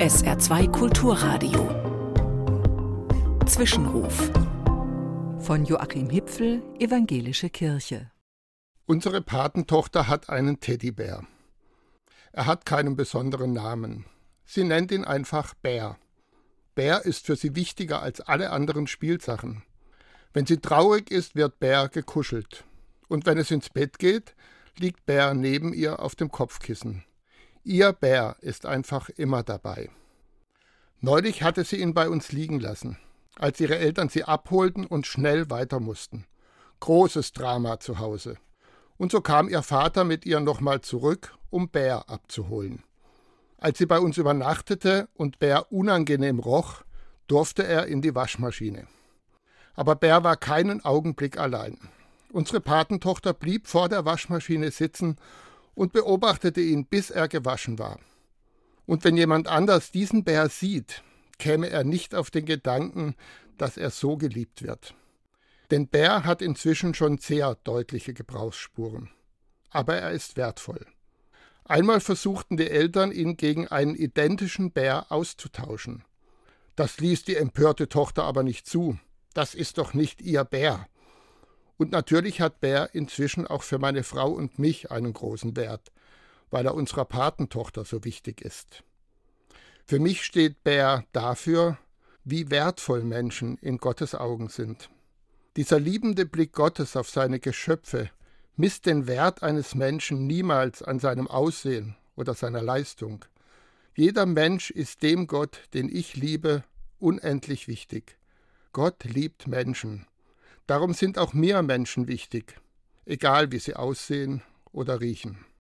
SR2 Kulturradio. Zwischenruf. Von Joachim Hipfel, Evangelische Kirche. Unsere Patentochter hat einen Teddybär. Er hat keinen besonderen Namen. Sie nennt ihn einfach Bär. Bär ist für sie wichtiger als alle anderen Spielsachen. Wenn sie traurig ist, wird Bär gekuschelt. Und wenn es ins Bett geht, liegt Bär neben ihr auf dem Kopfkissen. Ihr Bär ist einfach immer dabei. Neulich hatte sie ihn bei uns liegen lassen, als ihre Eltern sie abholten und schnell weiter mussten. Großes Drama zu Hause. Und so kam ihr Vater mit ihr nochmal zurück, um Bär abzuholen. Als sie bei uns übernachtete und Bär unangenehm roch, durfte er in die Waschmaschine. Aber Bär war keinen Augenblick allein. Unsere Patentochter blieb vor der Waschmaschine sitzen und beobachtete ihn, bis er gewaschen war. Und wenn jemand anders diesen Bär sieht, käme er nicht auf den Gedanken, dass er so geliebt wird. Denn Bär hat inzwischen schon sehr deutliche Gebrauchsspuren. Aber er ist wertvoll. Einmal versuchten die Eltern, ihn gegen einen identischen Bär auszutauschen. Das ließ die empörte Tochter aber nicht zu. Das ist doch nicht ihr Bär. Und natürlich hat Bär inzwischen auch für meine Frau und mich einen großen Wert, weil er unserer Patentochter so wichtig ist. Für mich steht Bär dafür, wie wertvoll Menschen in Gottes Augen sind. Dieser liebende Blick Gottes auf seine Geschöpfe misst den Wert eines Menschen niemals an seinem Aussehen oder seiner Leistung. Jeder Mensch ist dem Gott, den ich liebe, unendlich wichtig. Gott liebt Menschen. Darum sind auch mir Menschen wichtig, egal wie sie aussehen oder riechen.